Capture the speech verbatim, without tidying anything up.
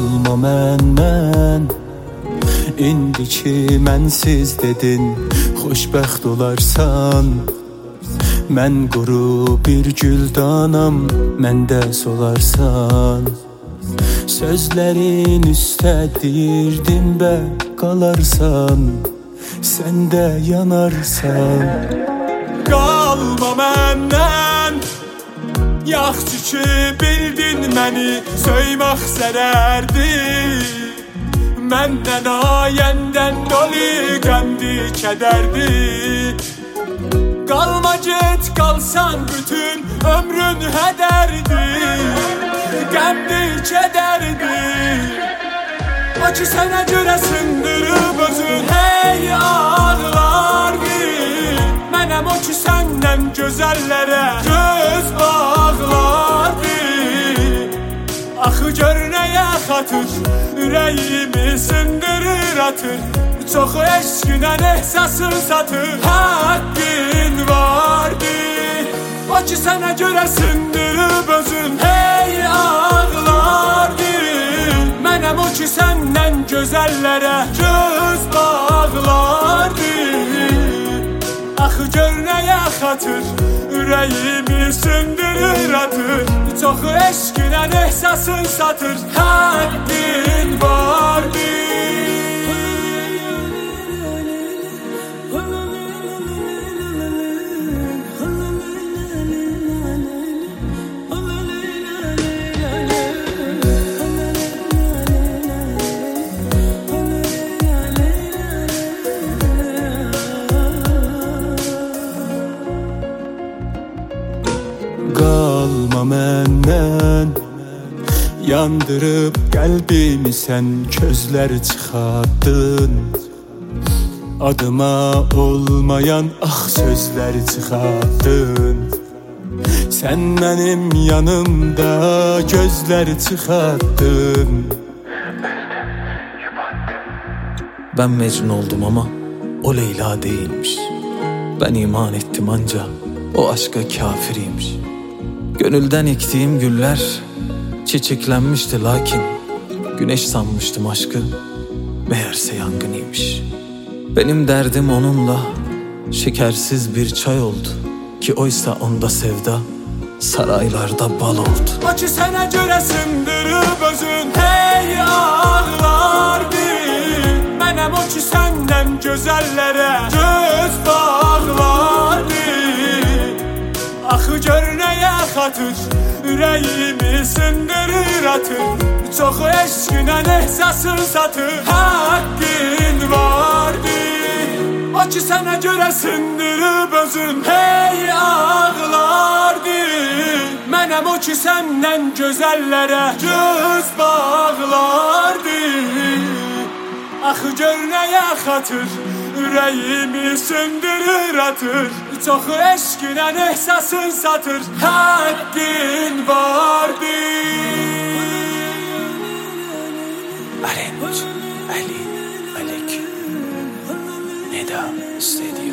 qalma məndən. İndi ki mənsiz dedin, xoşbəxt olarsan. Mən quru bir güldanam, məndə solarsan. Sözlərin üstə deyirdim bə qalarsan, sən də yanarsan. Qalma məndən, yaxşı ki bildin məni, söymək zərərdir. Məndən ayəndən dolu qəmdi kədərdir. Qalma get qalsan bütün ömrün hədərdir. Qəmdi kədərdir. O ki sənə görə sındırıb özün hey ağlardır. Mənəm o ki səndən gözəllərə göz bağlardır. Axı gör nəyə xatır, ürəyimi sındırır atır. Çox eşqinə ehsasın satır, haqqın vardır. O ki sənə görə sındırıb özün hey ağlardır. Mənəm o ki səndən gözəllərə göz bağlardır. Axı gör nəyə xatır, ürəyimi sındırır atır. Çox eşqinə ehsasın satır, haqqın vardır. Qalma məndən, yandırıb qəlbimi sən közlər çıxardın. Adıma olmayan ax sözlər çıxardın. Sən mənim yanımda gözlər çıxardın. Ben mecnun oldum ama o Leyla değilmiş. Ben iman ettim anca o aşka kafiriymiş. Gönülden ektiğim güller çiçeklenmişti lakin güneş sanmıştım aşkı, meğerse yangınıymış. Benim derdim onunla şekersiz bir çay oldu ki oysa onda sevda saraylarda bal oldu. O ki sənə görə sındırıb özün hey ağlardır. Mənəm o ki səndən gözəllərə göz bağlardır. Axı gör nəyə xatır, ürəyimi sındırır atır. Çox eşqinə ehsasın satır, haqqın vardır. O ki sənə görə sındırıb özün hey ağlardır. Mənəm o ki səndən gözəllərə göz bağlardır. Axı gör nəyə xatır, ürəyimi sındırır atır. Çox eşqinə ehsasın satır, haqqın vardır. Arenç, Ali, Alek, Neda istediyor.